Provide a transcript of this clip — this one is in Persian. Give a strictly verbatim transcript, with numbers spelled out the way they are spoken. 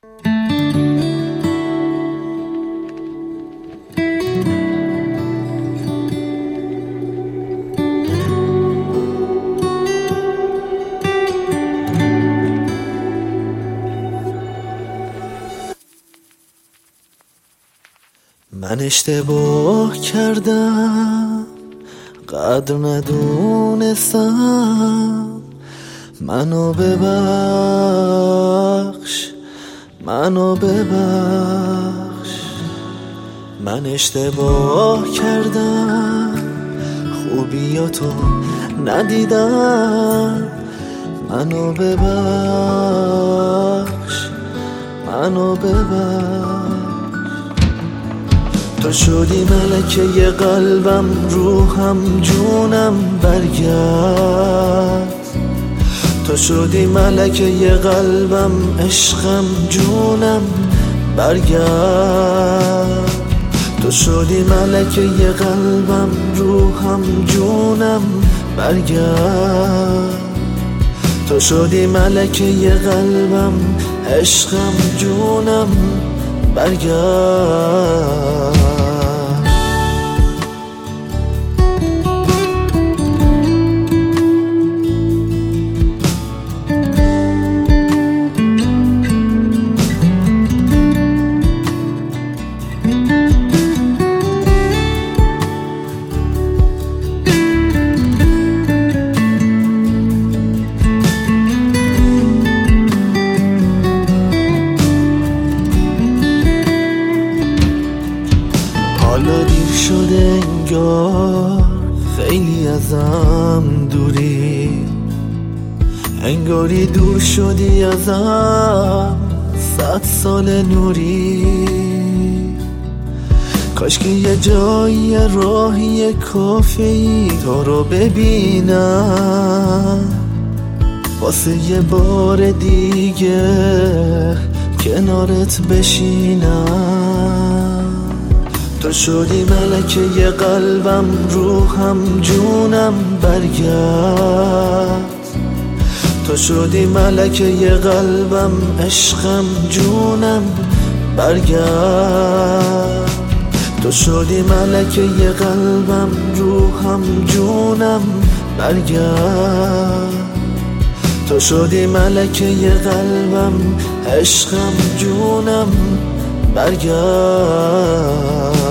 من اشتباه کردم، قدر ندونستم، منو ببخش، منو ببخش. من اشتباه کردم، خوبیاتو ندیدم، منو ببخش، منو ببخش. تو شدی ملکه قلبم، روحم، جونم، برگرد. تو شدی ملکه قلبم، عشقم، جونم، برگرد. تو شدی ملکه قلبم، روحم، جونم، برگرد. تو شدی ملکه قلبم، عشقم، جونم، برگرد. حالا دیر شده انگار، خیلی ازم دوری، انگاری دور شدی ازم صد سال نوری. کاش که یه جایی راهی کافی تو رو ببینم، واسه یه بار دیگه کنارت بشینم. تو شدی ملکه قلبم، روحم، جونم، برگرد. تو شدی ملکه قلبم، عشقم، جونم، برگرد. تو شدی ملکه قلبم، روحم، جونم، برگرد. تو شدی ملکه قلبم، عشقم، جونم، برگرد.